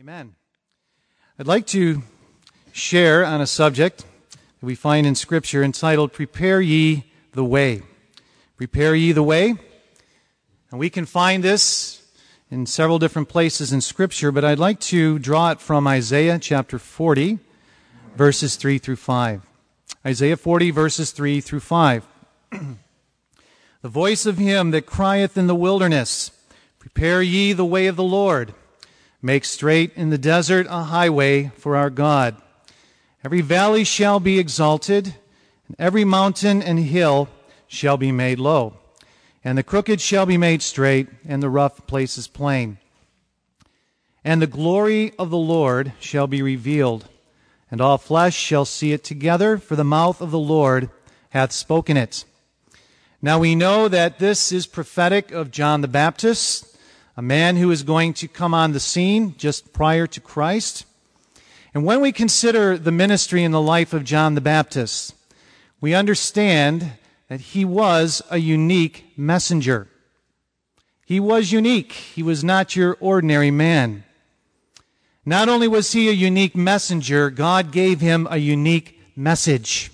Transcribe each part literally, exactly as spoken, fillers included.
Amen. I'd like to share on a subject that we find in Scripture entitled, Prepare Ye the Way. Prepare ye the way. And we can find this in several different places in Scripture, but I'd like to draw it from Isaiah chapter forty, verses three through five. Isaiah forty, verses three through five. The voice of him that crieth in the wilderness, Prepare ye the way of the Lord. Make straight in the desert a highway for our God. Every valley shall be exalted, and every mountain and hill shall be made low. And the crooked shall be made straight, and the rough places plain. And the glory of the Lord shall be revealed, and all flesh shall see it together, for the mouth of the Lord hath spoken it. Now we know that this is prophetic of John the Baptist, a man who is going to come on the scene just prior to Christ. And when we consider the ministry and the life of John the Baptist, we understand that he was a unique messenger. He was unique. He was not your ordinary man. Not only was he a unique messenger, God gave him a unique message.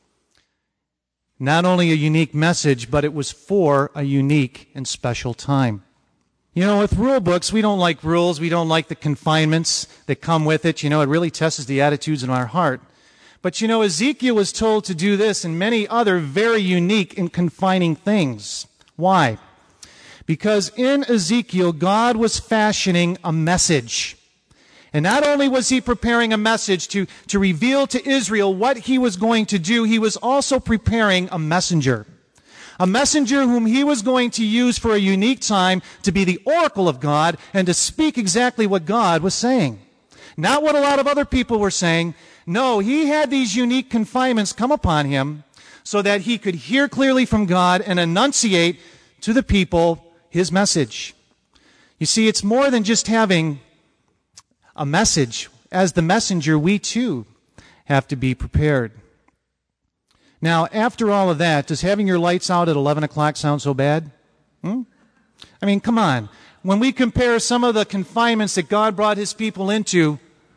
Not only a unique message, but it was for a unique and special time. You know, with rule books, we don't like rules. We don't like the confinements that come with it. You know, it really tests the attitudes in our heart. But you know, Ezekiel was told to do this and many other very unique and confining things. Why? Because in Ezekiel, God was fashioning a message. And not only was he preparing a message to, to reveal to Israel what he was going to do, he was also preparing a messenger. A messenger whom he was going to use for a unique time to be the oracle of God and to speak exactly what God was saying. Not what a lot of other people were saying. No, he had these unique confinements come upon him so that he could hear clearly from God and enunciate to the people his message. You see, it's more than just having a message. As the messenger, we too have to be prepared. Now, after all of that, does having your lights out at eleven o'clock sound so bad? Hmm? I mean, come on. When we compare some of the confinements that God brought his people into,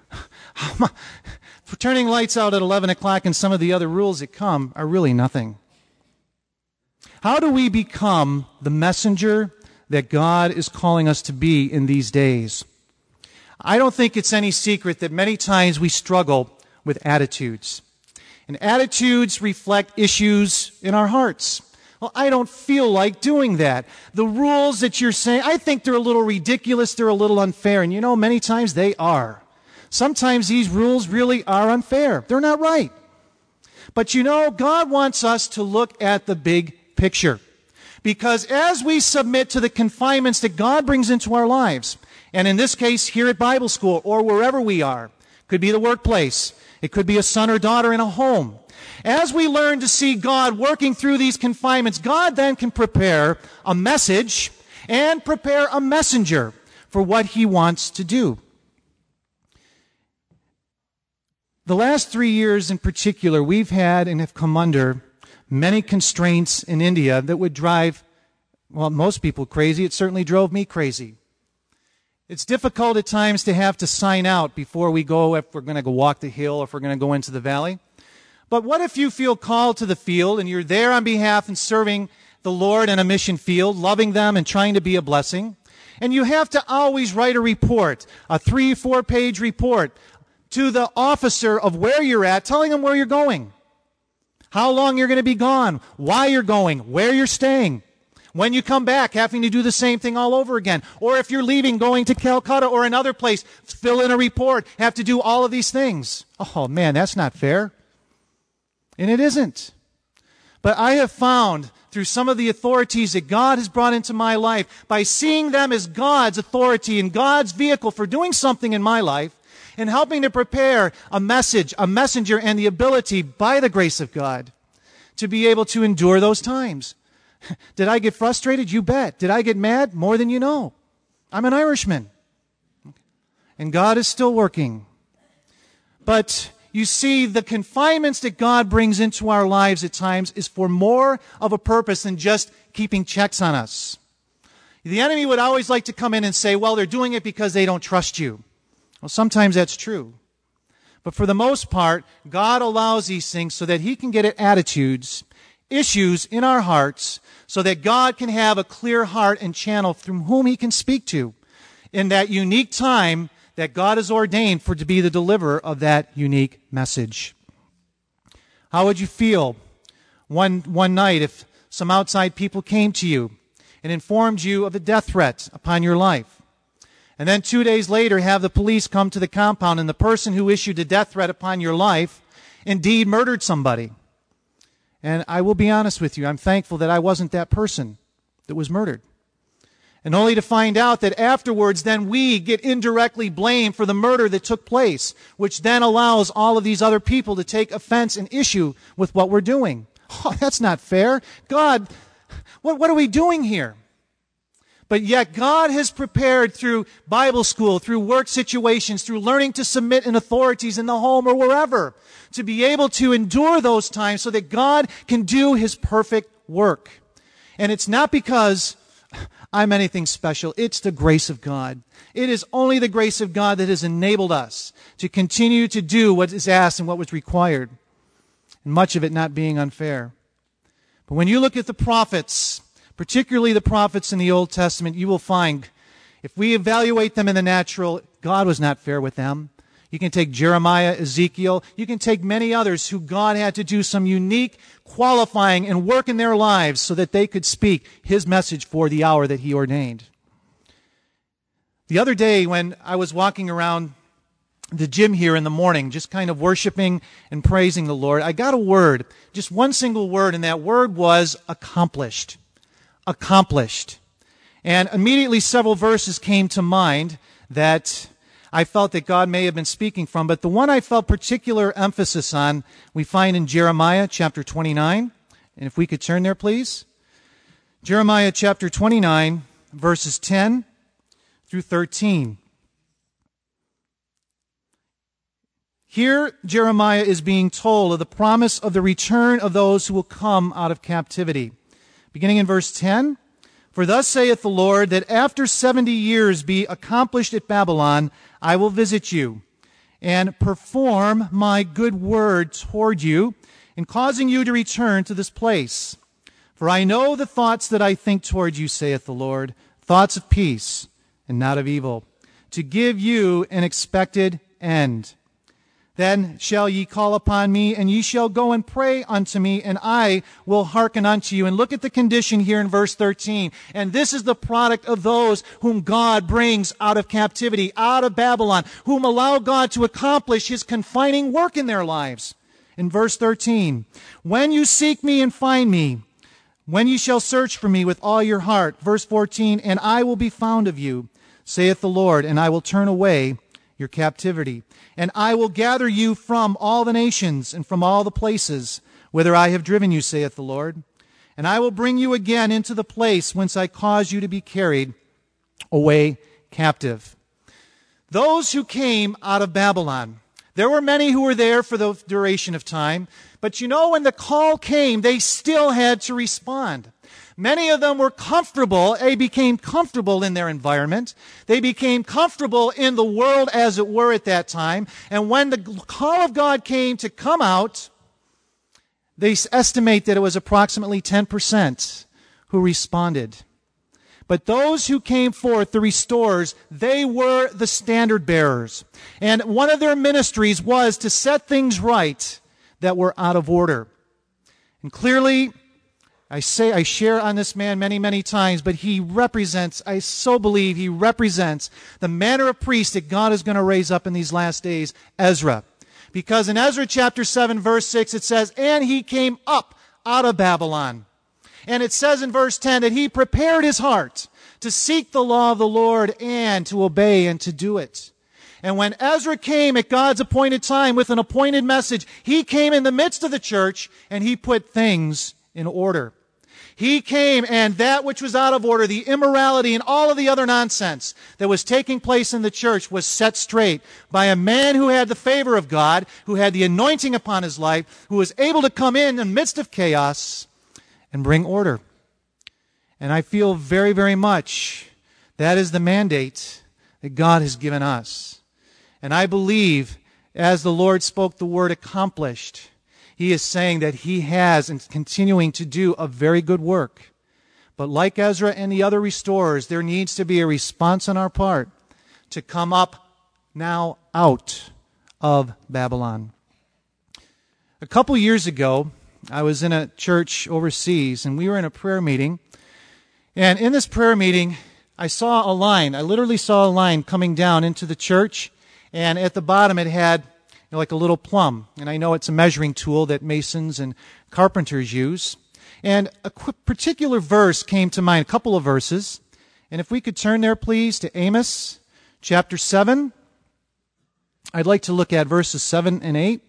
for turning lights out at eleven o'clock and some of the other rules that come are really nothing. How do we become the messenger that God is calling us to be in these days? I don't think it's any secret that many times we struggle with attitudes. And attitudes reflect issues in our hearts. Well, I don't feel like doing that. The rules that you're saying, I think they're a little ridiculous, they're a little unfair. And you know, many times they are. Sometimes these rules really are unfair. They're not right. But you know, God wants us to look at the big picture. Because as we submit to the confinements that God brings into our lives, and in this case, here at Bible school or wherever we are, could be the workplace, it could be a son or daughter in a home. As we learn to see God working through these confinements, God then can prepare a message and prepare a messenger for what he wants to do. The last three years in particular, we've had and have come under many constraints in India that would drive, well, most people crazy. It certainly drove me crazy. It's difficult at times to have to sign out before we go, if we're going to go walk the hill or if we're going to go into the valley. But what if you feel called to the field and you're there on behalf and serving the Lord in a mission field, loving them and trying to be a blessing, and you have to always write a report, a three, four page report to the officer of where you're at, telling them where you're going, how long you're going to be gone, why you're going, where you're staying. When you come back, having to do the same thing all over again. Or if you're leaving, going to Calcutta or another place, fill in a report, have to do all of these things. Oh man, that's not fair. And it isn't. But I have found through some of the authorities that God has brought into my life, by seeing them as God's authority and God's vehicle for doing something in my life, and helping to prepare a message, a messenger, and the ability, by the grace of God, to be able to endure those times. Did I get frustrated? You bet. Did I get mad? More than you know. I'm an Irishman. And God is still working. But you see, the confinements that God brings into our lives at times is for more of a purpose than just keeping checks on us. The enemy would always like to come in and say, well, they're doing it because they don't trust you. Well, sometimes that's true. But for the most part, God allows these things so that He can get at attitudes, issues in our hearts, so that God can have a clear heart and channel through whom He can speak to in that unique time that God has ordained for to be the deliverer of that unique message. How would you feel one, one night if some outside people came to you and informed you of a death threat upon your life? And then two days later have the police come to the compound and the person who issued the death threat upon your life indeed murdered somebody. And I will be honest with you, I'm thankful that I wasn't that person that was murdered. And only to find out that afterwards then we get indirectly blamed for the murder that took place, which then allows all of these other people to take offense and issue with what we're doing. Oh, that's not fair. God, what, what are we doing here? But yet God has prepared through Bible school, through work situations, through learning to submit in authorities in the home or wherever, to be able to endure those times so that God can do His perfect work. And it's not because I'm anything special. It's the grace of God. It is only the grace of God that has enabled us to continue to do what is asked and what was required, and much of it not being unfair. But when you look at the prophets, particularly the prophets in the Old Testament, you will find, if we evaluate them in the natural, God was not fair with them. You can take Jeremiah, Ezekiel. You can take many others who God had to do some unique qualifying and work in their lives so that they could speak His message for the hour that He ordained. The other day when I was walking around the gym here in the morning, just kind of worshiping and praising the Lord, I got a word, just one single word, and that word was accomplished. Accomplished. And immediately several verses came to mind that I felt that God may have been speaking from, but the one I felt particular emphasis on, we find in Jeremiah chapter twenty-nine. And if we could turn there, please. Jeremiah chapter twenty-nine, verses ten through thirteen. Here, Jeremiah is being told of the promise of the return of those who will come out of captivity. Beginning in verse ten, "For thus saith the Lord, that after seventy years be accomplished at Babylon, I will visit you, and perform my good word toward you, in causing you to return to this place. For I know the thoughts that I think toward you, saith the Lord, thoughts of peace, and not of evil, to give you an expected end. Then shall ye call upon me, and ye shall go and pray unto me, and I will hearken unto you." And look at the condition here in verse thirteen. And this is the product of those whom God brings out of captivity, out of Babylon, whom allow God to accomplish His confining work in their lives. In verse thirteen, "When you seek me and find me, when you shall search for me with all your heart." Verse fourteen, "And I will be found of you, saith the Lord, and I will turn away your captivity. And I will gather you from all the nations and from all the places whither I have driven you, saith the Lord. And I will bring you again into the place whence I caused you to be carried away captive." Those who came out of Babylon, there were many who were there for the duration of time, but you know, when the call came, they still had to respond. Many of them were comfortable. They became comfortable in their environment. They became comfortable in the world as it were at that time. And when the call of God came to come out, they estimate that it was approximately ten percent who responded. But those who came forth, the restorers, they were the standard bearers. And one of their ministries was to set things right that were out of order. And clearly, I say, I share on this man many, many times, but he represents, I so believe he represents the manner of priest that God is going to raise up in these last days, Ezra. Because in Ezra chapter seven, verse six, it says, "And he came up out of Babylon." And it says in verse ten that he prepared his heart to seek the law of the Lord and to obey and to do it. And when Ezra came at God's appointed time with an appointed message, he came in the midst of the church and he put things in order. He came, and that which was out of order, the immorality and all of the other nonsense that was taking place in the church, was set straight by a man who had the favor of God, who had the anointing upon his life, who was able to come in in the midst of chaos and bring order. And I feel very, very much that is the mandate that God has given us. And I believe as the Lord spoke the word accomplished, He is saying that He has and is continuing to do a very good work. But like Ezra and the other restorers, there needs to be a response on our part to come up now out of Babylon. A couple years ago, I was in a church overseas, and we were in a prayer meeting. And in this prayer meeting, I saw a line. I literally saw a line coming down into the church, and at the bottom it had you know, like a little plumb. And I know it's a measuring tool that masons and carpenters use. And a particular verse came to mind, a couple of verses. And if we could turn there, please, to Amos chapter seven. I'd like to look at verses seven and eight.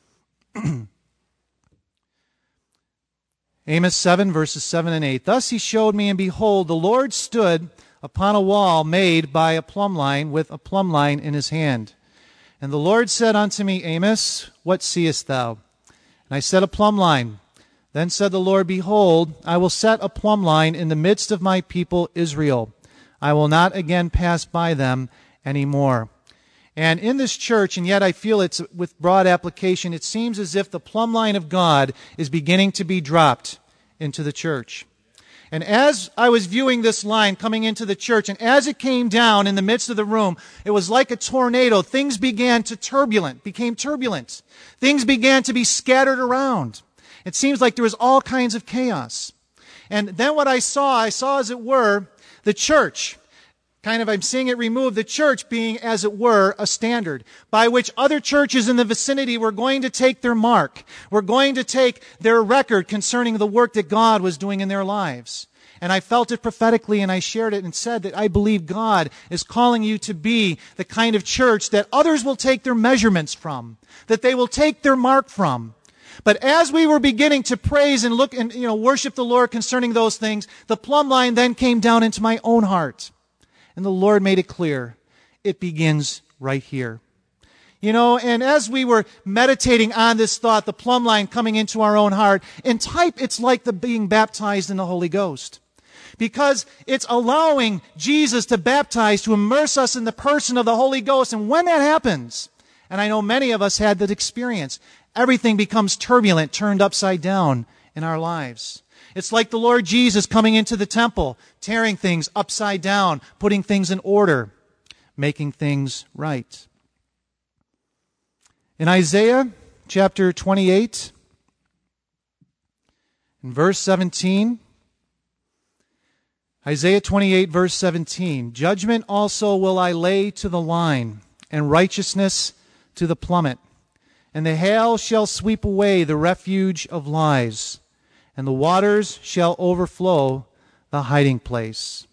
Amos seven, verses seven and eight. Thus he showed me, and behold, the Lord stood upon a wall made by a plumb line, with a plumb line in his hand. And the Lord said unto me, Amos, what seest thou? And I said, a plumb line. Then said the Lord, behold, I will set a plumb line in the midst of my people Israel. I will not again pass by them any more. And in this church, and yet I feel it's with broad application, it seems as if the plumb line of God is beginning to be dropped into the church. And as I was viewing this line coming into the church, and as it came down in the midst of the room, it was like a tornado. Things began to turbulent, became turbulent. Things began to be scattered around. It seems like there was all kinds of chaos. And then what I saw, I saw as it were, the church. Kind of, I'm seeing it removed, the church being, as it were, a standard by which other churches in the vicinity were going to take their mark, were going to take their record concerning the work that God was doing in their lives. And I felt it prophetically, and I shared it and said that I believe God is calling you to be the kind of church that others will take their measurements from, that they will take their mark from. But as we were beginning to praise and look and you know worship the Lord concerning those things, the plumb line then came down into my own heart. And the Lord made it clear. It begins right here. You know, and as we were meditating on this thought, the plumb line coming into our own heart, in type, it's like the being baptized in the Holy Ghost. Because it's allowing Jesus to baptize, to immerse us in the person of the Holy Ghost. And when that happens, and I know many of us had that experience, everything becomes turbulent, turned upside down in our lives. It's like the Lord Jesus coming into the temple, tearing things upside down, putting things in order, making things right. In Isaiah chapter twenty-eight, in verse seventeen, Isaiah twenty-eight, verse seventeen, judgment also will I lay to the line, and righteousness to the plummet, and the hail shall sweep away the refuge of lies, and the waters shall overflow the hiding place.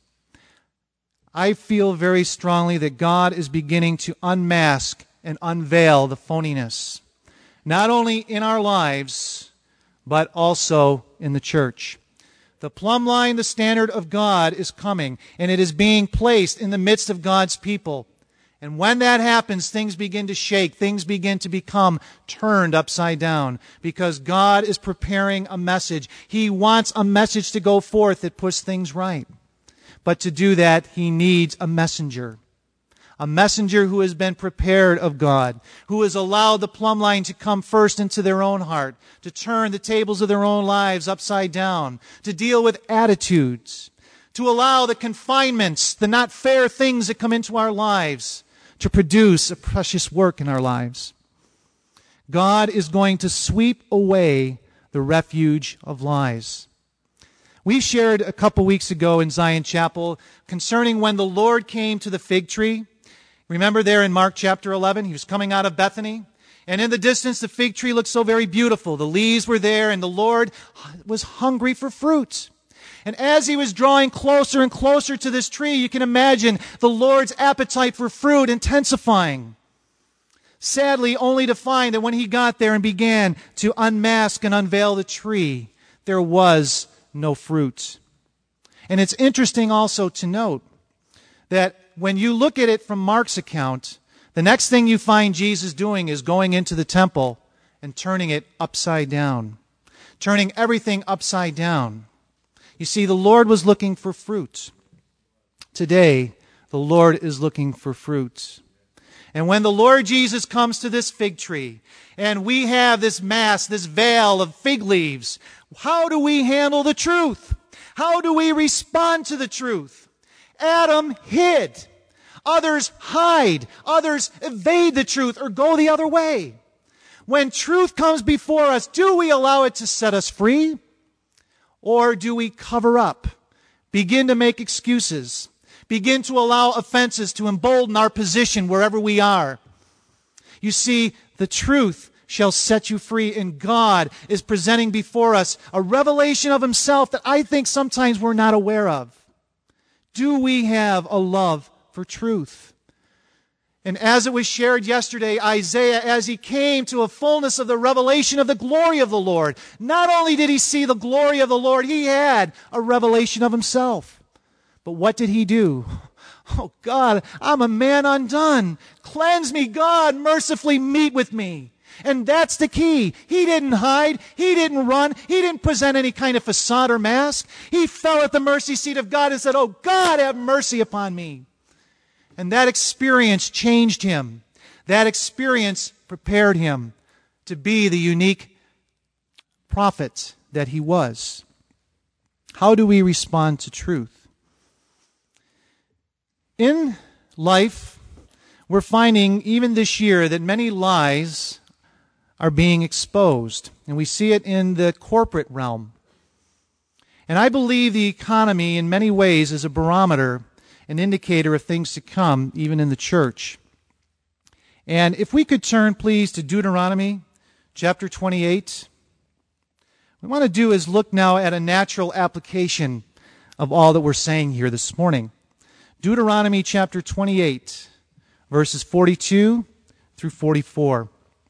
I feel very strongly that God is beginning to unmask and unveil the phoniness, not only in our lives, but also in the church. The plumb line, the standard of God, is coming, and it is being placed in the midst of God's people. And when that happens, things begin to shake. Things begin to become turned upside down because God is preparing a message. He wants a message to go forth that puts things right. But to do that, He needs a messenger. A messenger who has been prepared of God, who has allowed the plumb line to come first into their own heart, to turn the tables of their own lives upside down, to deal with attitudes, to allow the confinements, the not fair things that come into our lives, to produce a precious work in our lives. God is going to sweep away the refuge of lies. We shared a couple weeks ago in Zion Chapel concerning when the Lord came to the fig tree. Remember there in Mark chapter eleven, He was coming out of Bethany. And in the distance, the fig tree looked so very beautiful. The leaves were there, and the Lord was hungry for fruit. And as He was drawing closer and closer to this tree, you can imagine the Lord's appetite for fruit intensifying. Sadly, only to find that when He got there and began to unmask and unveil the tree, there was no fruit. And it's interesting also to note that when you look at it from Mark's account, the next thing you find Jesus doing is going into the temple and turning it upside down, turning everything upside down. You see, the Lord was looking for fruit. Today, the Lord is looking for fruit. And when the Lord Jesus comes to this fig tree, and we have this mass, this veil of fig leaves, how do we handle the truth? How do we respond to the truth? Adam hid. Others hide. Others evade the truth or go the other way. When truth comes before us, do we allow it to set us free? Or do we cover up, begin to make excuses, begin to allow offenses to embolden our position wherever we are? You see, the truth shall set you free, and God is presenting before us a revelation of Himself that I think sometimes we're not aware of. Do we have a love for truth? And as it was shared yesterday, Isaiah, as he came to a fullness of the revelation of the glory of the Lord, not only did he see the glory of the Lord, he had a revelation of himself. But what did he do? Oh God, I'm a man undone. Cleanse me, God, mercifully meet with me. And that's the key. He didn't hide. He didn't run. He didn't present any kind of facade or mask. He fell at the mercy seat of God and said, oh God, have mercy upon me. And that experience changed him. That experience prepared him to be the unique prophet that he was. How do we respond to truth? In life, we're finding even this year that many lies are being exposed. And we see it in the corporate realm. And I believe the economy in many ways is a barometer, an indicator of things to come, even in the church. And if we could turn, please, to Deuteronomy chapter twenty-eight. What we want to do is look now at a natural application of all that we're saying here this morning. Deuteronomy chapter twenty-eight, verses forty-two through forty-four.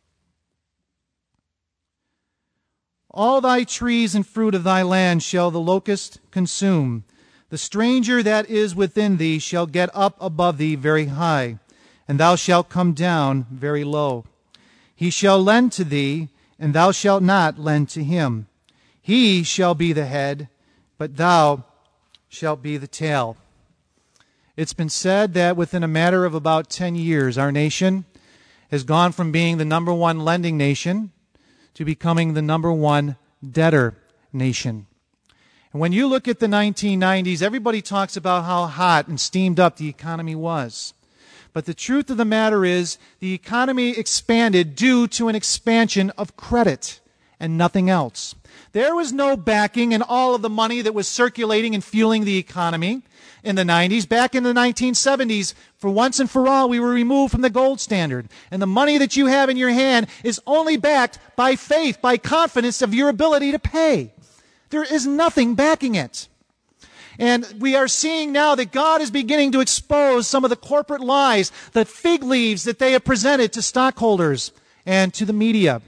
All thy trees and fruit of thy land shall the locust consume. The stranger that is within thee shall get up above thee very high, and thou shalt come down very low. He shall lend to thee, and thou shalt not lend to him. He shall be the head, but thou shalt be the tail. It's been said that within a matter of about ten years, our nation has gone from being the number one lending nation to becoming the number one debtor nation. And when you look at the nineteen nineties, everybody talks about how hot and steamed up the economy was. But the truth of the matter is, the economy expanded due to an expansion of credit and nothing else. There was no backing in all of the money that was circulating and fueling the economy in the nineties. Back in the nineteen seventies, for once and for all, we were removed from the gold standard. And the money that you have in your hand is only backed by faith, by confidence of your ability to pay. There is nothing backing it. And we are seeing now that God is beginning to expose some of the corporate lies, the fig leaves that they have presented to stockholders and to the media.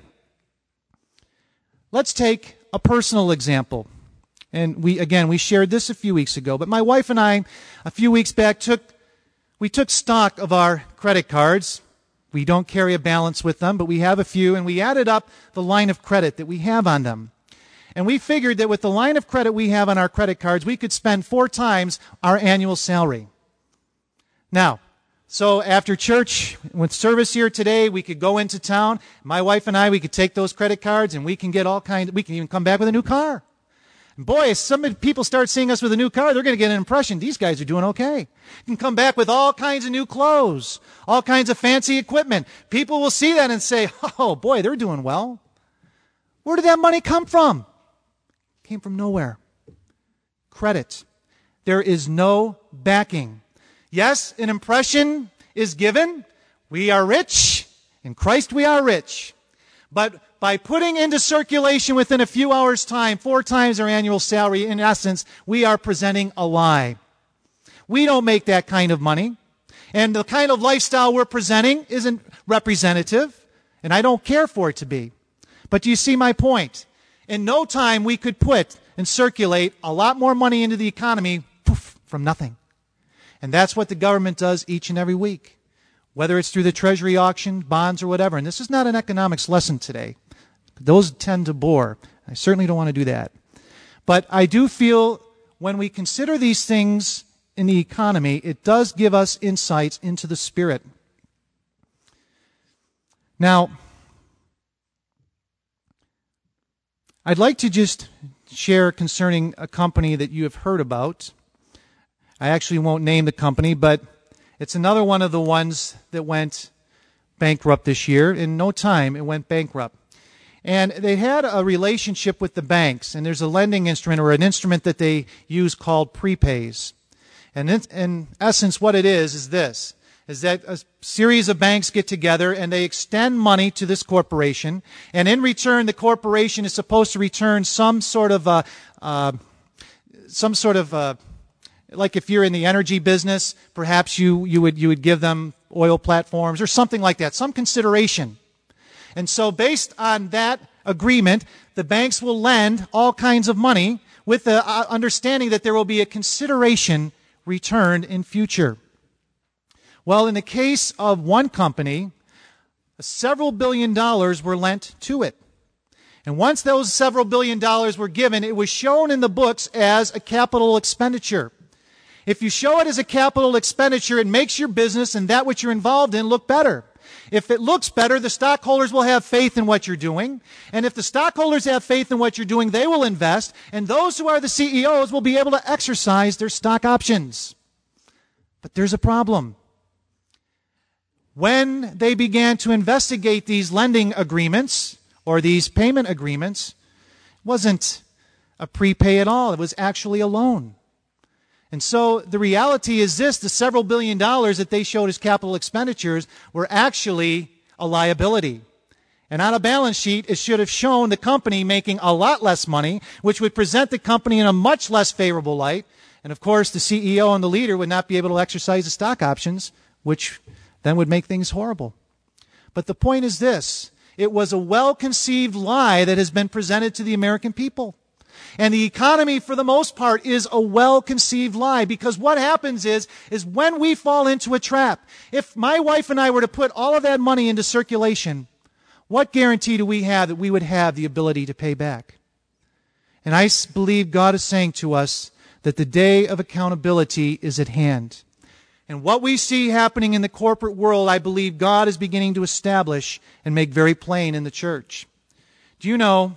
Let's take a personal example. And we, again, we shared this a few weeks ago, but my wife and I, a few weeks back, took, we took stock of our credit cards. We don't carry a balance with them, but we have a few, and we added up the line of credit that we have on them. And we figured that with the line of credit we have on our credit cards, we could spend four times our annual salary. Now, so after church, with service here today, we could go into town. My wife and I, we could take those credit cards and we can get all kinds, we can even come back with a new car. And boy, if some people start seeing us with a new car, they're going to get an impression these guys are doing okay. You can come back with all kinds of new clothes, all kinds of fancy equipment. People will see that and say, oh boy, they're doing well. Where did that money come from? Came from nowhere. Credit. There is no backing. Yes, an impression is given. We are rich. In Christ we are rich. But by putting into circulation within a few hours' time, four times our annual salary, in essence, we are presenting a lie. We don't make that kind of money. And the kind of lifestyle we're presenting isn't representative. And I don't care for it to be. But do you see my point? In no time, we could put and circulate a lot more money into the economy poof, from nothing. And that's what the government does each and every week, whether it's through the Treasury auction, bonds, or whatever. And this is not an economics lesson today. Those tend to bore. I certainly don't want to do that. But I do feel when we consider these things in the economy, it does give us insights into the Spirit. Now, I'd like to just share concerning a company that you have heard about. I actually won't name the company, but it's another one of the ones that went bankrupt this year. In no time, it went bankrupt. And they had a relationship with the banks, and there's a lending instrument or an instrument that they use called prepays. And in, in essence, what it is, is this, is that a series of banks get together and they extend money to this corporation, and in return, the corporation is supposed to return some sort of, uh, uh, some sort of, uh, like if you're in the energy business, perhaps you, you would, you would give them oil platforms or something like that, some consideration. And so based on that agreement, the banks will lend all kinds of money with the uh, understanding that there will be a consideration returned in future. Well, in the case of one company, several billion dollars were lent to it. And once those several billion dollars were given, it was shown in the books as a capital expenditure. If you show it as a capital expenditure, it makes your business and that which you're involved in look better. If it looks better, the stockholders will have faith in what you're doing. And if the stockholders have faith in what you're doing, they will invest. And those who are the C E Os will be able to exercise their stock options. But there's a problem. When they began to investigate these lending agreements or these payment agreements, it wasn't a prepay at all. It was actually a loan. And so the reality is this, the several billion dollars that they showed as capital expenditures were actually a liability. And on a balance sheet, it should have shown the company making a lot less money, which would present the company in a much less favorable light. And of course, the C E O and the leader would not be able to exercise the stock options, which then would make things horrible. But the point is this, it was a well-conceived lie that has been presented to the American people. And the economy, for the most part, is a well-conceived lie, because what happens is, is when we fall into a trap, if my wife and I were to put all of that money into circulation, what guarantee do we have that we would have the ability to pay back? And I believe God is saying to us that the day of accountability is at hand. And what we see happening in the corporate world, I believe God is beginning to establish and make very plain in the church. Do you know,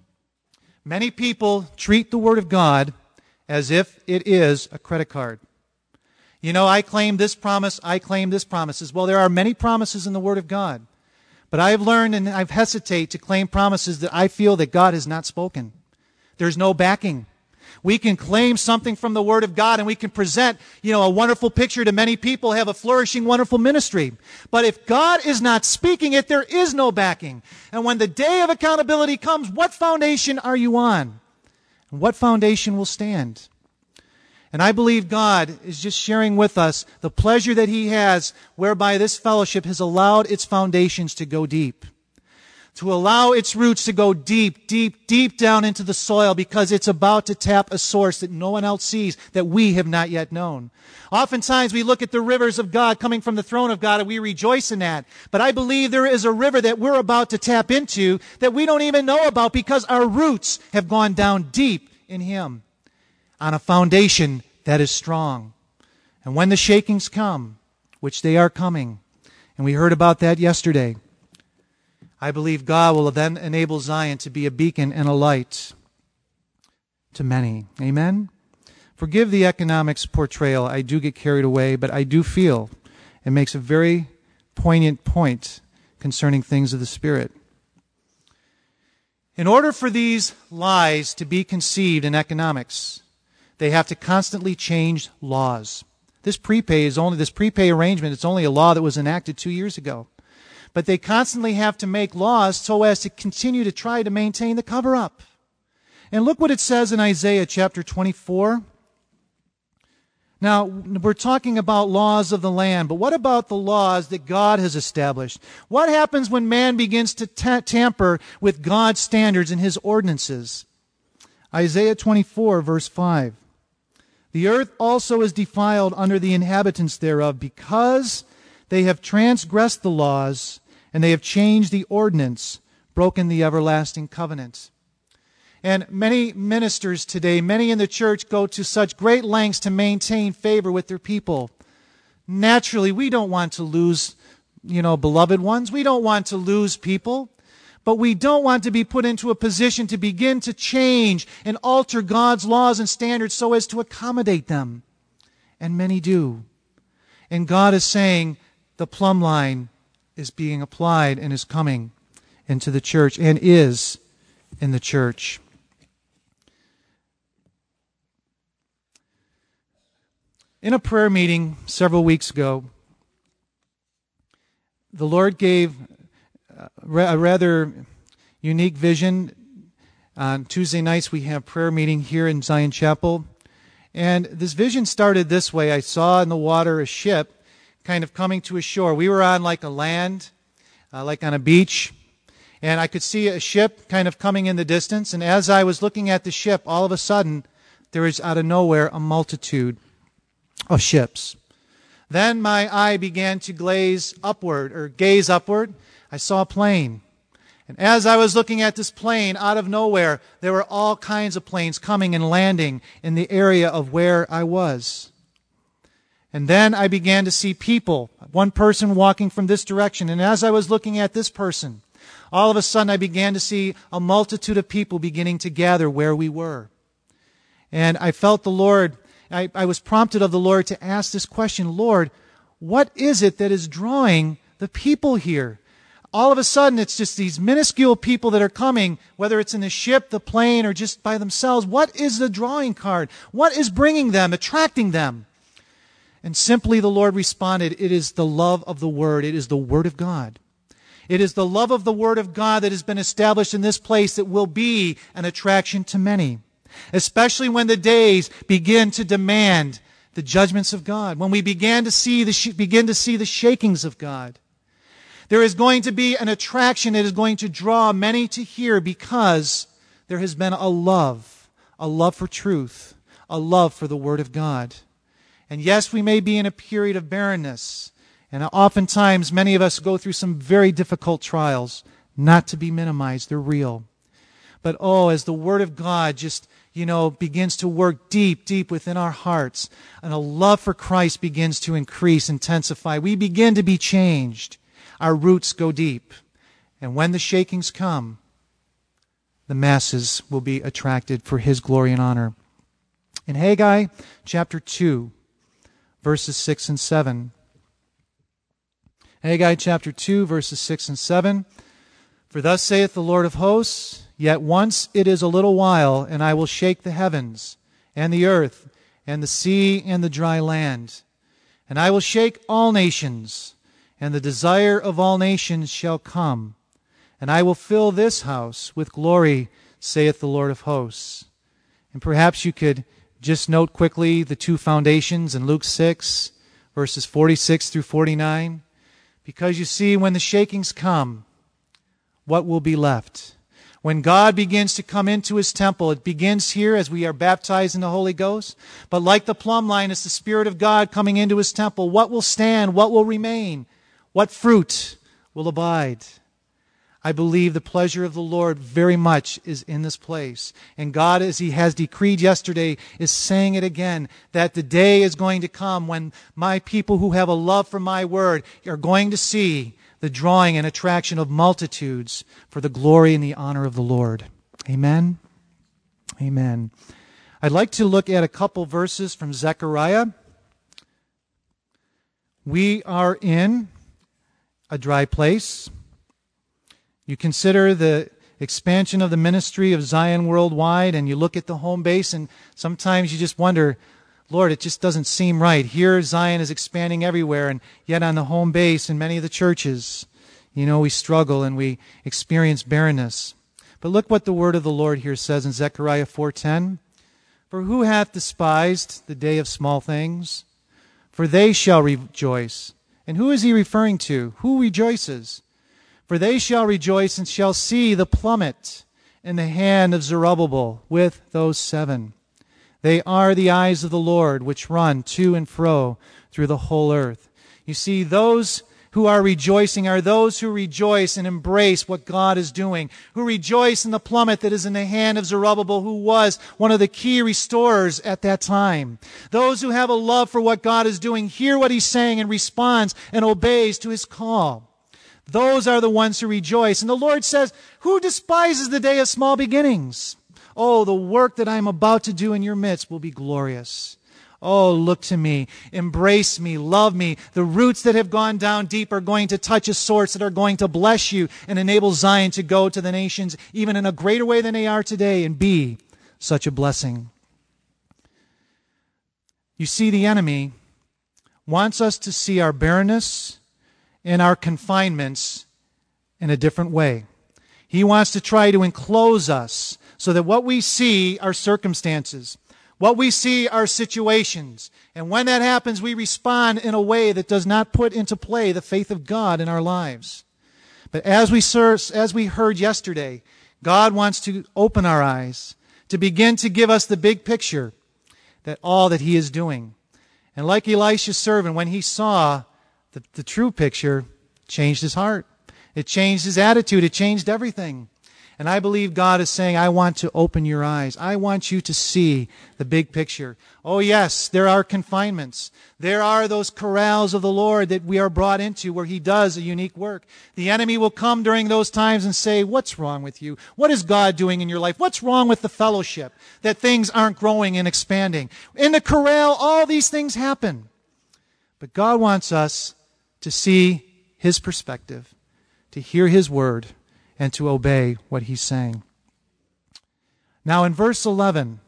many people treat the Word of God as if it is a credit card. You know, I claim this promise, I claim this promise. Well, there are many promises in the Word of God. But I've learned and I've hesitate to claim promises that I feel that God has not spoken. There's no backing. We can claim something from the Word of God and we can present, you know, a wonderful picture to many people, have a flourishing, wonderful ministry. But if God is not speaking it, there is no backing. And when the day of accountability comes, what foundation are you on? And what foundation will stand? And I believe God is just sharing with us the pleasure that He has, whereby this fellowship has allowed its foundations to go deep. To allow its roots to go deep, deep, deep down into the soil, because it's about to tap a source that no one else sees, that we have not yet known. Oftentimes we look at the rivers of God coming from the throne of God and we rejoice in that. But I believe there is a river that we're about to tap into that we don't even know about, because our roots have gone down deep in Him on a foundation that is strong. And when the shakings come, which they are coming, and we heard about that yesterday, I believe God will then enable Zion to be a beacon and a light to many. Amen? Forgive the economics portrayal. I do get carried away, but I do feel it makes a very poignant point concerning things of the Spirit. In order for these lies to be conceived in economics, they have to constantly change laws. This prepay is only, this prepay arrangement, it's only a law that was enacted two years ago. But they constantly have to make laws so as to continue to try to maintain the cover-up. And look what it says in Isaiah chapter twenty-four. Now, we're talking about laws of the land, but what about the laws that God has established? What happens when man begins to ta- tamper with God's standards and His ordinances? Isaiah twenty-four, verse five. The earth also is defiled under the inhabitants thereof, because they have transgressed the laws, and they have changed the ordinance, broken the everlasting covenant. And many ministers today, many in the church, go to such great lengths to maintain favor with their people. Naturally, we don't want to lose you know, beloved ones. We don't want to lose people. But we don't want to be put into a position to begin to change and alter God's laws and standards so as to accommodate them. And many do. And God is saying the plumb line is being applied and is coming into the church and is in the church. In a prayer meeting several weeks ago, the Lord gave a rather unique vision. On Tuesday nights we have prayer meeting here in Zion Chapel. And this vision started this way. I saw in the water a ship kind of coming to a shore. We were on like a land, uh, like on a beach. And I could see a ship kind of coming in the distance. And as I was looking at the ship, all of a sudden, there was out of nowhere a multitude of ships. Then my eye began to glaze upward or gaze upward. I saw a plane. And as I was looking at this plane, out of nowhere, there were all kinds of planes coming and landing in the area of where I was. And then I began to see people, one person walking from this direction. And as I was looking at this person, all of a sudden I began to see a multitude of people beginning to gather where we were. And I felt the Lord, I, I was prompted of the Lord to ask this question, Lord, what is it that is drawing the people here? All of a sudden, it's just these minuscule people that are coming, whether it's in the ship, the plane, or just by themselves. What is the drawing card? What is bringing them, attracting them? And simply the Lord responded, it is the love of the Word. It is the Word of God. It is the love of the Word of God that has been established in this place that will be an attraction to many, especially when the days begin to demand the judgments of God, when we begin to see the sh- begin to see the shakings of God. There is going to be an attraction that is going to draw many to hear because there has been a love, a love for truth, a love for the Word of God. And yes, we may be in a period of barrenness, and oftentimes many of us go through some very difficult trials, not to be minimized, they're real. But oh, as the Word of God just, you know, begins to work deep, deep within our hearts, and a love for Christ begins to increase, intensify, we begin to be changed. Our roots go deep. And when the shakings come, the masses will be attracted for His glory and honor. In Haggai chapter two, verses six and seven. Haggai chapter two, verses six and seven. For thus saith the Lord of hosts, yet once it is a little while, and I will shake the heavens, and the earth, and the sea, and the dry land. And I will shake all nations, and the desire of all nations shall come. And I will fill this house with glory, saith the Lord of hosts. And perhaps you could just note quickly the two foundations in Luke six, verses forty-six through forty-nine. Because you see, when the shakings come, what will be left? When God begins to come into His temple, it begins here as we are baptized in the Holy Ghost. But like the plumb line, it's the Spirit of God coming into His temple. What will stand? What will remain? What fruit will abide? I believe the pleasure of the Lord very much is in this place. And God, as He has decreed yesterday, is saying it again, that the day is going to come when my people who have a love for my word are going to see the drawing and attraction of multitudes for the glory and the honor of the Lord. Amen? Amen. I'd like to look at a couple verses from Zechariah. We are in a dry place. You consider the expansion of the ministry of Zion worldwide, and you look at the home base, and sometimes you just wonder, Lord, it just doesn't seem right. Here Zion is expanding everywhere, and yet on the home base in many of the churches, you know, we struggle and we experience barrenness. But look what the word of the Lord here says in Zechariah four ten. For who hath despised the day of small things? For they shall rejoice. And who is he referring to? Who rejoices? For they shall rejoice and shall see the plummet in the hand of Zerubbabel with those seven. They are the eyes of the Lord which run to and fro through the whole earth. You see, those who are rejoicing are those who rejoice and embrace what God is doing, who rejoice in the plummet that is in the hand of Zerubbabel, who was one of the key restorers at that time. Those who have a love for what God is doing, hear what he's saying and responds and obeys to his call. Those are the ones who rejoice. And the Lord says, who despises the day of small beginnings? Oh, the work that I am about to do in your midst will be glorious. Oh, look to me, embrace me, love me. The roots that have gone down deep are going to touch a source that are going to bless you and enable Zion to go to the nations even in a greater way than they are today and be such a blessing. You see, the enemy wants us to see our barrenness and our confinements in a different way. He wants to try to enclose us so that what we see are circumstances. What we see are situations. And when that happens, we respond in a way that does not put into play the faith of God in our lives. But as we, as we heard yesterday, God wants to open our eyes, to begin to give us the big picture that all that he is doing. And like Elisha's servant, when he saw the, the true picture, it changed his heart. It changed his attitude. It changed everything. And I believe God is saying, I want to open your eyes. I want you to see the big picture. Oh yes, there are confinements. There are those corrals of the Lord that we are brought into where he does a unique work. The enemy will come during those times and say, what's wrong with you? What is God doing in your life? What's wrong with the fellowship? That things aren't growing and expanding. In the corral, all these things happen. But God wants us to see his perspective, to hear his word, and to obey what he's saying. Now in verse eleven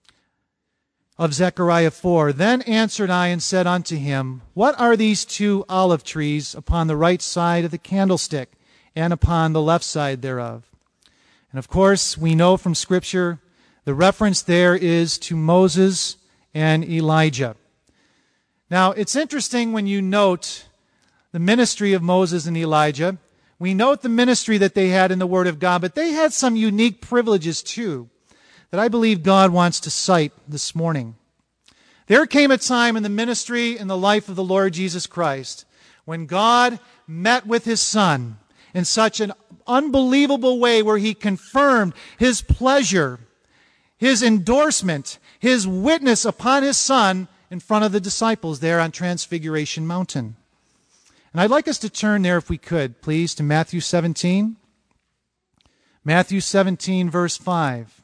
of Zechariah four, then answered I and said unto him, what are these two olive trees upon the right side of the candlestick and upon the left side thereof? And of course, we know from Scripture the reference there is to Moses and Elijah. Now, it's interesting when you note the ministry of Moses and Elijah. We note the ministry that they had in the Word of God, but they had some unique privileges too that I believe God wants to cite this morning. There came a time in the ministry and the life of the Lord Jesus Christ when God met with his Son in such an unbelievable way where he confirmed his pleasure, his endorsement, his witness upon his Son in front of the disciples there on Transfiguration Mountain. And I'd like us to turn there, if we could, please, to Matthew seventeen. Matthew seventeen, verse five.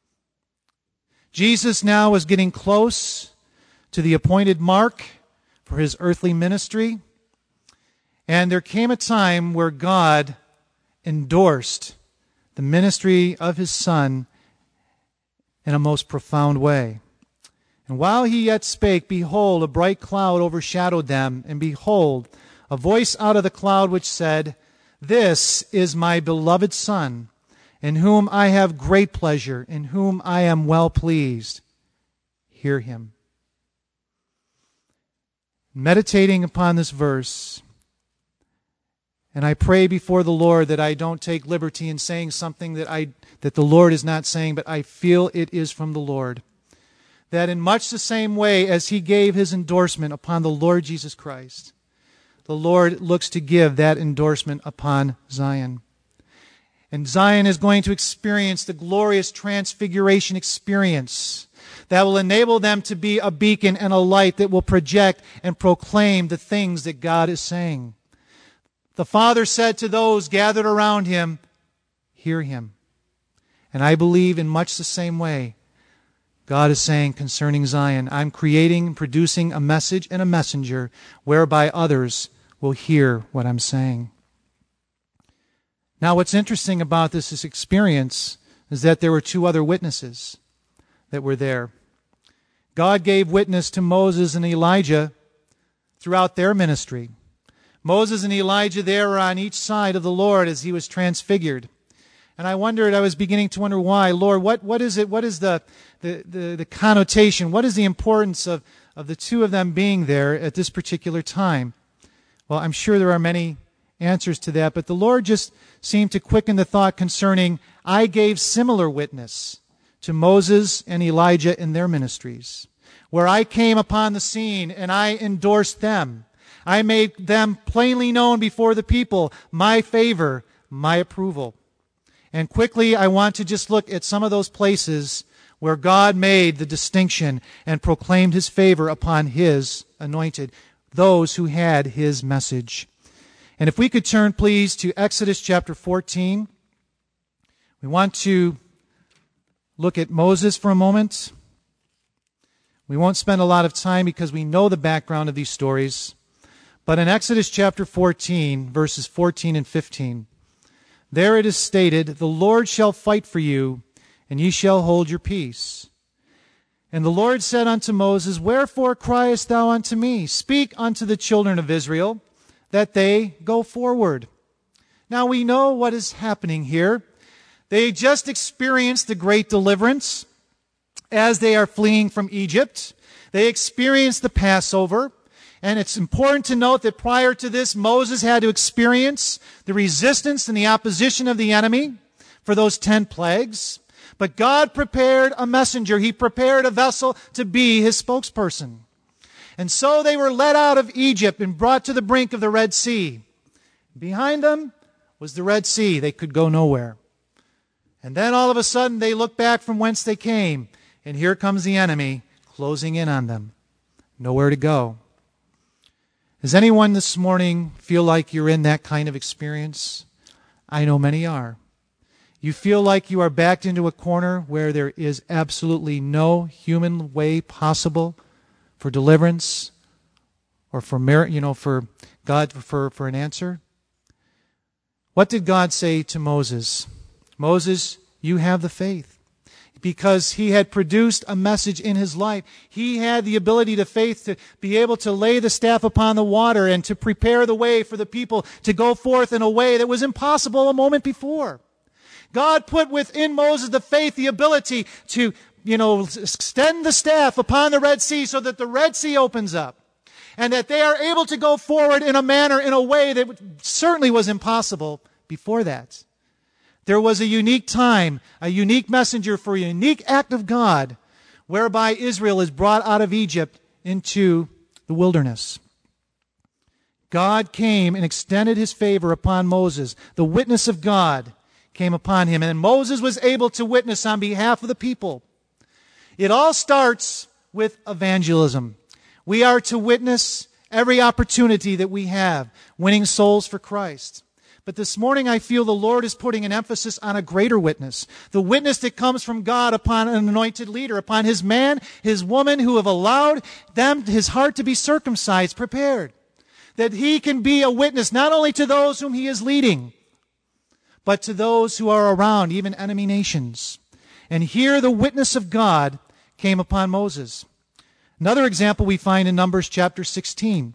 Jesus now was getting close to the appointed mark for his earthly ministry. And there came a time where God endorsed the ministry of his Son in a most profound way. And while he yet spake, behold, a bright cloud overshadowed them, and behold, a voice out of the cloud which said, this is my beloved Son, in whom I have great pleasure, in whom I am well pleased. Hear him. Meditating upon this verse, and I pray before the Lord that I don't take liberty in saying something that I that the Lord is not saying, but I feel it is from the Lord. That in much the same way as he gave his endorsement upon the Lord Jesus Christ, the Lord looks to give that endorsement upon Zion. And Zion is going to experience the glorious transfiguration experience that will enable them to be a beacon and a light that will project and proclaim the things that God is saying. The Father said to those gathered around him, hear him. And I believe in much the same way, God is saying concerning Zion, I'm creating and producing a message and a messenger whereby others will hear what I'm saying. Now, what's interesting about this, this experience is that there were two other witnesses that were there. God gave witness to Moses and Elijah throughout their ministry. Moses and Elijah there were on each side of the Lord as he was transfigured. And I wondered, I was beginning to wonder why. Lord, what, what is it? What is the, the, the, the connotation? What is the importance of, of the two of them being there at this particular time? Well, I'm sure there are many answers to that, but the Lord just seemed to quicken the thought concerning, I gave similar witness to Moses and Elijah in their ministries, where I came upon the scene and I endorsed them. I made them plainly known before the people, my favor, my approval. And quickly, I want to just look at some of those places where God made the distinction and proclaimed his favor upon his anointed, those who had his message. And if we could turn, please, to Exodus chapter fourteen. We want to look at Moses for a moment. We won't spend a lot of time because we know the background of these stories. But in Exodus chapter fourteen, verses fourteen and fifteen, there it is stated, the Lord shall fight for you, and ye shall hold your peace. And the Lord said unto Moses, wherefore criest thou unto me? Speak unto the children of Israel, that they go forward. Now we know what is happening here. They just experienced the great deliverance as they are fleeing from Egypt. They experienced the Passover. And it's important to note that prior to this, Moses had to experience the resistance and the opposition of the enemy for those ten plagues. But God prepared a messenger. He prepared a vessel to be his spokesperson. And so they were led out of Egypt and brought to the brink of the Red Sea. Behind them was the Red Sea. They could go nowhere. And then all of a sudden they look back from whence they came, and here comes the enemy closing in on them. Nowhere to go. Does anyone this morning feel like you're in that kind of experience? I know many are. You feel like you are backed into a corner where there is absolutely no human way possible for deliverance or for merit, you know, for God for, for an answer. What did God say to Moses? Moses, you have the faith. Because he had produced a message in his life. He had the ability to faith to be able to lay the staff upon the water and to prepare the way for the people to go forth in a way that was impossible a moment before. God put within Moses the faith, the ability to, you know, extend the staff upon the Red Sea so that the Red Sea opens up. And that they are able to go forward in a manner, in a way that certainly was impossible before that. There was a unique time, a unique messenger for a unique act of God, whereby Israel is brought out of Egypt into the wilderness. God came and extended his favor upon Moses. The witness of God came upon him, and Moses was able to witness on behalf of the people. It all starts with evangelism. We are to witness every opportunity that we have, winning souls for Christ. But this morning I feel the Lord is putting an emphasis on a greater witness. The witness that comes from God upon an anointed leader, upon his man, his woman who have allowed them, his heart to be circumcised, prepared. That he can be a witness not only to those whom he is leading, but to those who are around, even enemy nations. And here the witness of God came upon Moses. Another example we find in Numbers chapter sixteen.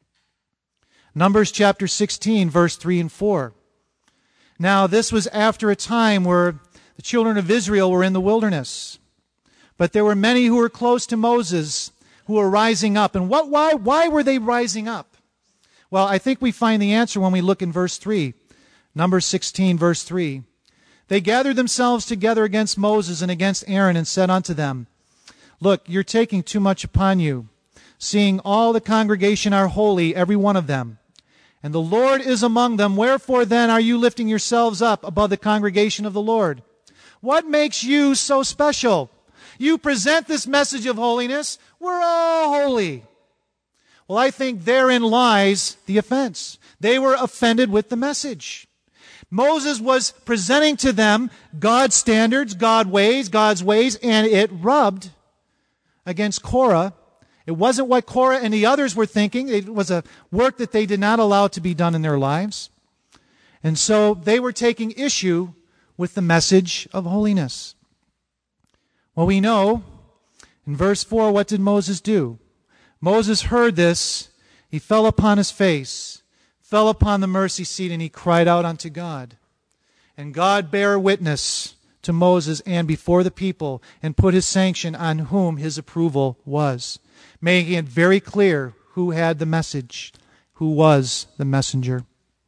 Numbers chapter sixteen, verse three and four. Now, this was after a time where the children of Israel were in the wilderness. But there were many who were close to Moses who were rising up. And what, why, why were they rising up? Well, I think we find the answer when we look in verse three. Numbers sixteen, verse three. They gathered themselves together against Moses and against Aaron and said unto them, look, you're taking too much upon you, seeing all the congregation are holy, every one of them. And the Lord is among them. Wherefore then are you lifting yourselves up above the congregation of the Lord? What makes you so special? You present this message of holiness. We're all holy. Well, I think therein lies the offense. They were offended with the message. Moses was presenting to them God's standards, God's ways, God's ways, and it rubbed against Korah. It wasn't what Korah and the others were thinking. It was a work that they did not allow to be done in their lives. And so they were taking issue with the message of holiness. Well, we know in verse four, what did Moses do? Moses heard this. He fell upon his face, fell upon the mercy seat, and he cried out unto God. And God bare witness to Moses and before the people and put his sanction on whom his approval was, making it very clear who had the message, who was the messenger.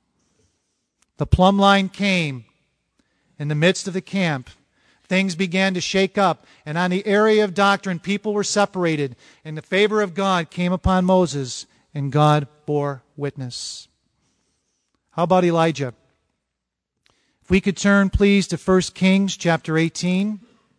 The plumb line came in the midst of the camp. Things began to shake up, and on the area of doctrine, people were separated, and the favor of God came upon Moses, and God bore witness. How about Elijah? If we could turn, please, to First Kings chapter eighteen.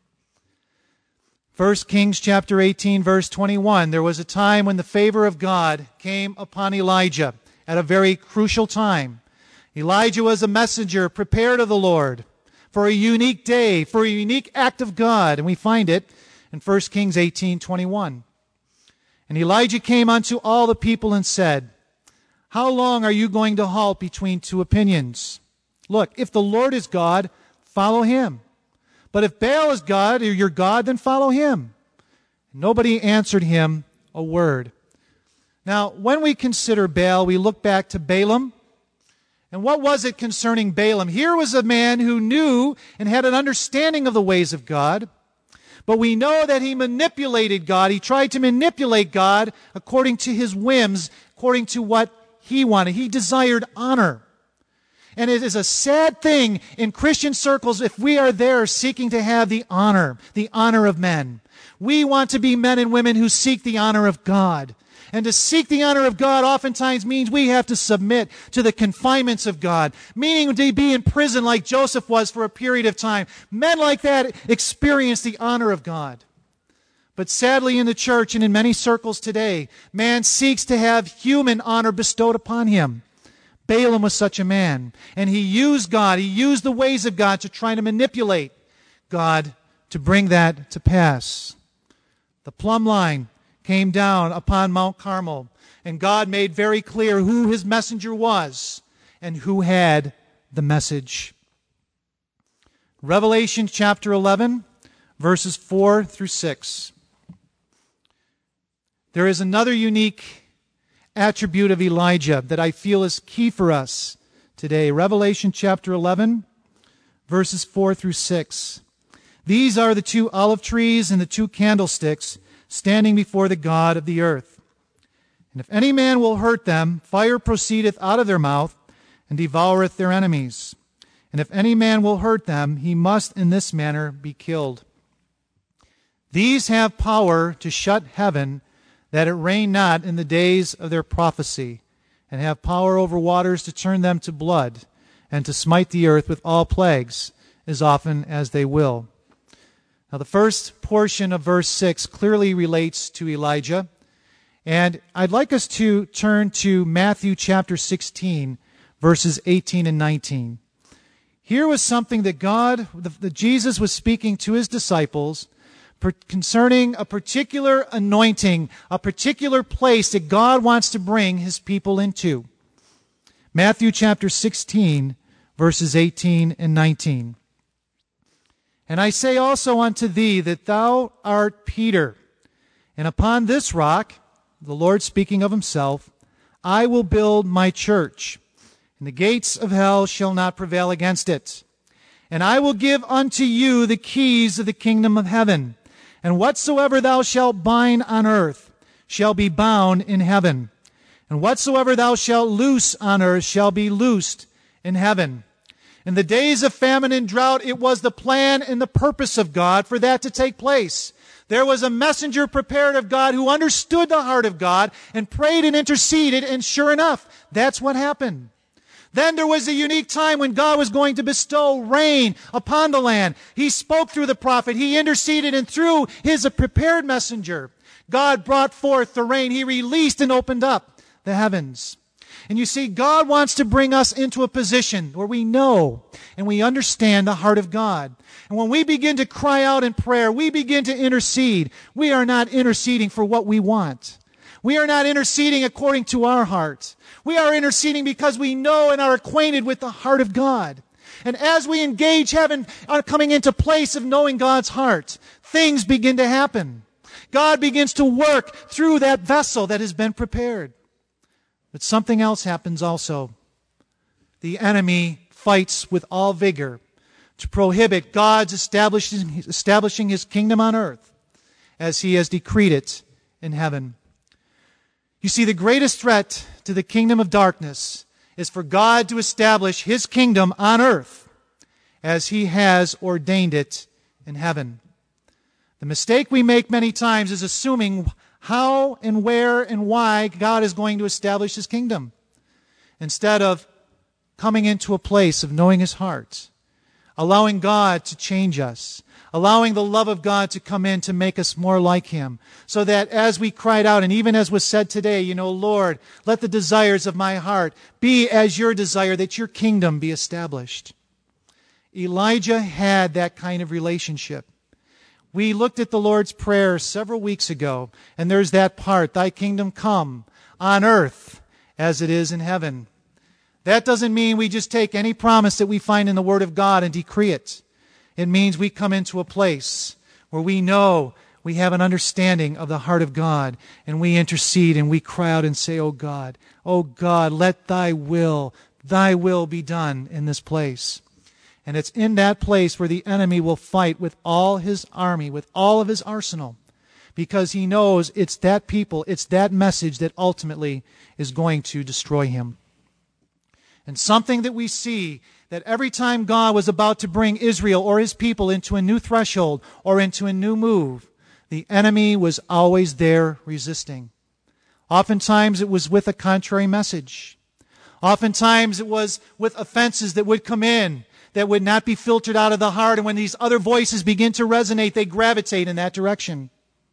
First Kings chapter eighteen, verse twenty-one. There was a time when the favor of God came upon Elijah at a very crucial time. Elijah was a messenger prepared of the Lord for a unique day, for a unique act of God. And we find it in First Kings eighteen, twenty-one. And Elijah came unto all the people and said, How long are you going to halt between two opinions? Look, if the Lord is God, follow him. But if Baal is God, or your God, then follow him. Nobody answered him a word. Now, when we consider Baal, we look back to Balaam. And what was it concerning Balaam? Here was a man who knew and had an understanding of the ways of God. But we know that he manipulated God. He tried to manipulate God according to his whims, according to what he wanted. He desired honor. And it is a sad thing in Christian circles if we are there seeking to have the honor, the honor of men. We want to be men and women who seek the honor of God. And to seek the honor of God oftentimes means we have to submit to the confinements of God, meaning to be in prison like Joseph was for a period of time. Men like that experience the honor of God. But sadly in the church and in many circles today, man seeks to have human honor bestowed upon him. Balaam was such a man, and he used God, he used the ways of God to try to manipulate God to bring that to pass. The plumb line came down upon Mount Carmel, and God made very clear who his messenger was and who had the message. Revelation chapter eleven, verses four through six. There is another unique attribute of Elijah that I feel is key for us today. Revelation chapter eleven, verses four through six. These are the two olive trees and the two candlesticks standing before the God of the earth. And if any man will hurt them, fire proceedeth out of their mouth, and devoureth their enemies. And if any man will hurt them, he must in this manner be killed. These have power to shut heaven, that it rain not in the days of their prophecy, and have power over waters to turn them to blood, and to smite the earth with all plagues, as often as they will. Now, the first portion of verse six clearly relates to Elijah. And I'd like us to turn to Matthew chapter sixteen, verses eighteen and nineteen. Here was something that God, that Jesus was speaking to his disciples concerning a particular anointing, a particular place that God wants to bring his people into. Matthew chapter sixteen, verses eighteen and nineteen. And I say also unto thee that thou art Peter, and upon this rock, the Lord speaking of himself, I will build my church, and the gates of hell shall not prevail against it. And I will give unto you the keys of the kingdom of heaven, and whatsoever thou shalt bind on earth shall be bound in heaven, and whatsoever thou shalt loose on earth shall be loosed in heaven. In the days of famine and drought, it was the plan and the purpose of God for that to take place. There was a messenger prepared of God who understood the heart of God and prayed and interceded, and sure enough, that's what happened. Then there was a unique time when God was going to bestow rain upon the land. He spoke through the prophet. He interceded, and through his prepared messenger, God brought forth the rain. He released and opened up the heavens. And you see, God wants to bring us into a position where we know and we understand the heart of God. And when we begin to cry out in prayer, we begin to intercede. We are not interceding for what we want. We are not interceding according to our heart. We are interceding because we know and are acquainted with the heart of God. And as we engage heaven, are coming into place of knowing God's heart, things begin to happen. God begins to work through that vessel that has been prepared. But something else happens also. The enemy fights with all vigor to prohibit God's establishing, establishing his kingdom on earth as he has decreed it in heaven. You see, the greatest threat to the kingdom of darkness is for God to establish his kingdom on earth as he has ordained it in heaven. The mistake we make many times is assuming how and where and why God is going to establish His kingdom, instead of coming into a place of knowing His heart, allowing God to change us, allowing the love of God to come in to make us more like Him, so that as we cried out, and even as was said today, you know, Lord, let the desires of my heart be as your desire, that your kingdom be established. Elijah had that kind of relationship. We looked at the Lord's Prayer several weeks ago, and there's that part, thy kingdom come on earth as it is in heaven. That doesn't mean we just take any promise that we find in the Word of God and decree it. It means we come into a place where we know we have an understanding of the heart of God, and we intercede and we cry out and say, oh God, oh God, let thy will, thy will be done in this place. And it's in that place where the enemy will fight with all his army, with all of his arsenal, because he knows it's that people, it's that message that ultimately is going to destroy him. And something that we see, that every time God was about to bring Israel or His people into a new threshold or into a new move, the enemy was always there resisting. Oftentimes it was with a contrary message. Oftentimes it was with offenses that would come in that would not be filtered out of the heart, and when these other voices begin to resonate, they gravitate in that direction.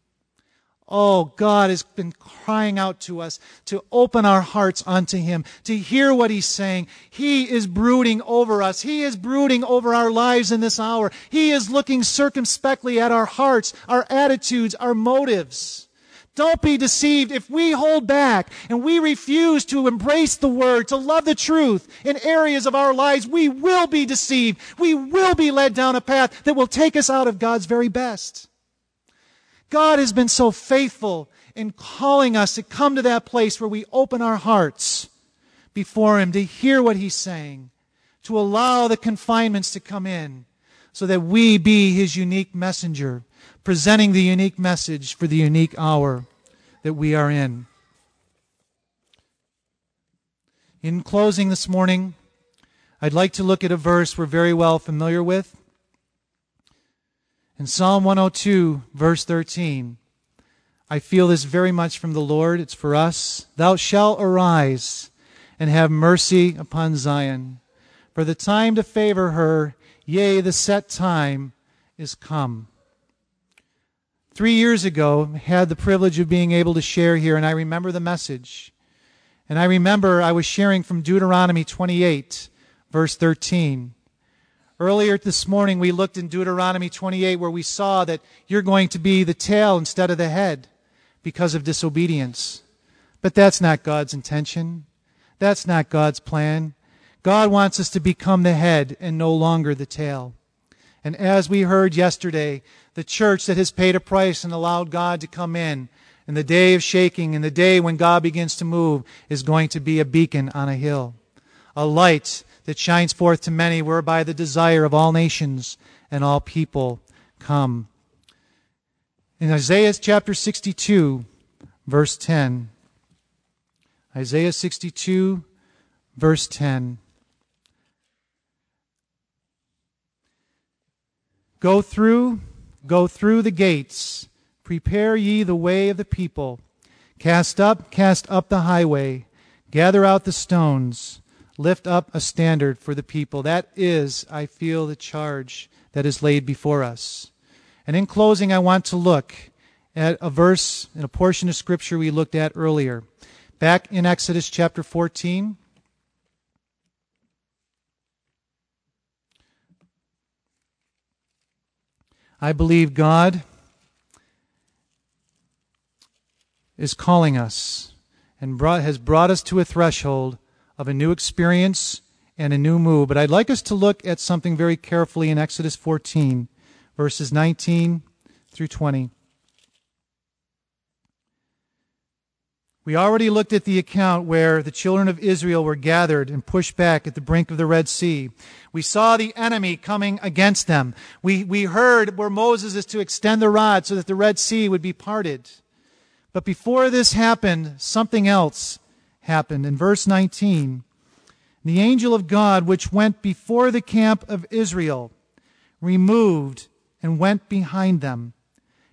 Oh, God has been crying out to us to open our hearts unto Him, to hear what He's saying. He is brooding over us. He is brooding over our lives in this hour. He is looking circumspectly at our hearts, our attitudes, our motives. Don't be deceived. If we hold back and we refuse to embrace the Word, to love the truth in areas of our lives, we will be deceived. We will be led down a path that will take us out of God's very best. God has been so faithful in calling us to come to that place where we open our hearts before Him to hear what He's saying, to allow the confinements to come in so that we be His unique messenger, presenting the unique message for the unique hour that we are in. In closing this morning, I'd like to look at a verse we're very well familiar with. In Psalm one oh two, verse thirteen, I feel this very much from the Lord. It's for us. Thou shalt arise and have mercy upon Zion, for the time to favor her, yea, the set time is come. Three years ago, I had the privilege of being able to share here, and I remember the message. And I remember I was sharing from Deuteronomy twenty-eight, verse thirteen. Earlier this morning, we looked in Deuteronomy twenty-eight where we saw that you're going to be the tail instead of the head because of disobedience. But that's not God's intention. That's not God's plan. God wants us to become the head and no longer the tail. And as we heard yesterday, the church that has paid a price and allowed God to come in, and the day of shaking and the day when God begins to move is going to be a beacon on a hill, a light that shines forth to many, whereby the desire of all nations and all people come. In Isaiah chapter sixty-two, verse ten, Isaiah sixty-two, verse ten, Go through, go through the gates, prepare ye the way of the people, cast up, cast up the highway, gather out the stones, lift up a standard for the people. That is, I feel, the charge that is laid before us. And in closing, I want to look at a verse and a portion of Scripture we looked at earlier. Back in Exodus chapter fourteen. I believe God is calling us and brought, has brought us to a threshold of a new experience and a new move. But I'd like us to look at something very carefully in Exodus fourteen, verses nineteen through twenty. We already looked at the account where the children of Israel were gathered and pushed back at the brink of the Red Sea. We saw the enemy coming against them. We, we heard where Moses is to extend the rod so that the Red Sea would be parted. But before this happened, something else happened. In verse nineteen, the angel of God, which went before the camp of Israel, removed and went behind them.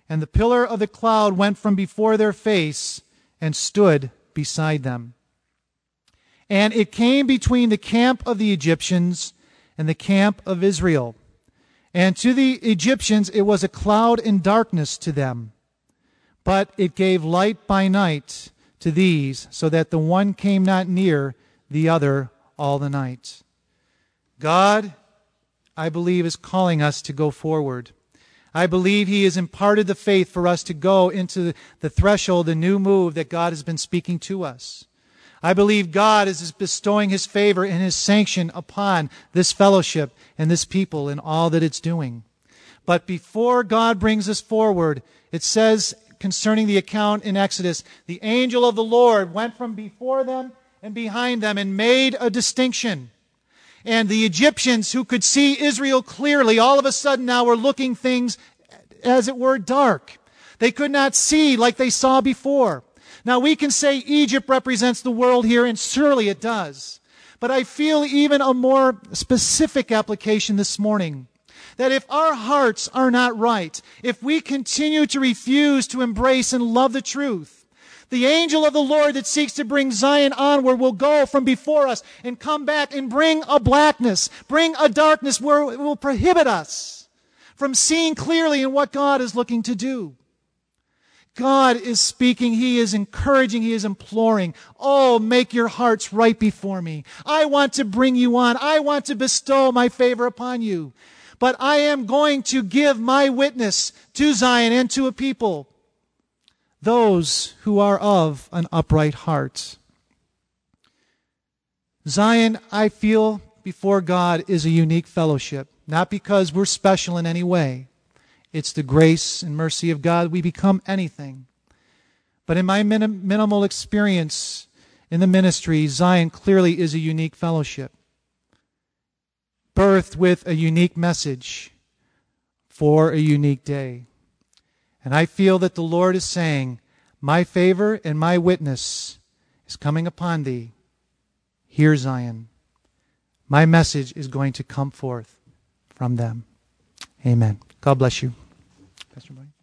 And the pillar of the cloud went from before their face and stood beside them. And it came between the camp of the Egyptians and the camp of Israel. And to the Egyptians it was a cloud and darkness to them. But it gave light by night to these, so that the one came not near the other all the night. God, I believe, is calling us to go forward. I believe He has imparted the faith for us to go into the threshold, the new move that God has been speaking to us. I believe God is bestowing His favor and His sanction upon this fellowship and this people and all that it's doing. But before God brings us forward, it says concerning the account in Exodus, the angel of the Lord went from before them and behind them and made a distinction. And the Egyptians, who could see Israel clearly, all of a sudden now were looking things, as it were, dark. They could not see like they saw before. Now we can say Egypt represents the world here, and surely it does. But I feel even a more specific application this morning. That if our hearts are not right, if we continue to refuse to embrace and love the truth, the angel of the Lord that seeks to bring Zion onward will go from before us and come back and bring a blackness, bring a darkness where it will prohibit us from seeing clearly in what God is looking to do. God is speaking. He is encouraging. He is imploring. Oh, make your hearts right before me. I want to bring you on. I want to bestow my favor upon you. But I am going to give my witness to Zion and to a people, those who are of an upright heart. Zion, I feel, before God is a unique fellowship, not because we're special in any way. It's the grace and mercy of God. We become anything. But in my minim- minimal experience in the ministry, Zion clearly is a unique fellowship, birthed with a unique message for a unique day. And I feel that the Lord is saying, my favor and my witness is coming upon thee. Hear, Zion. My message is going to come forth from them. Amen. God bless you. Pastor Mike.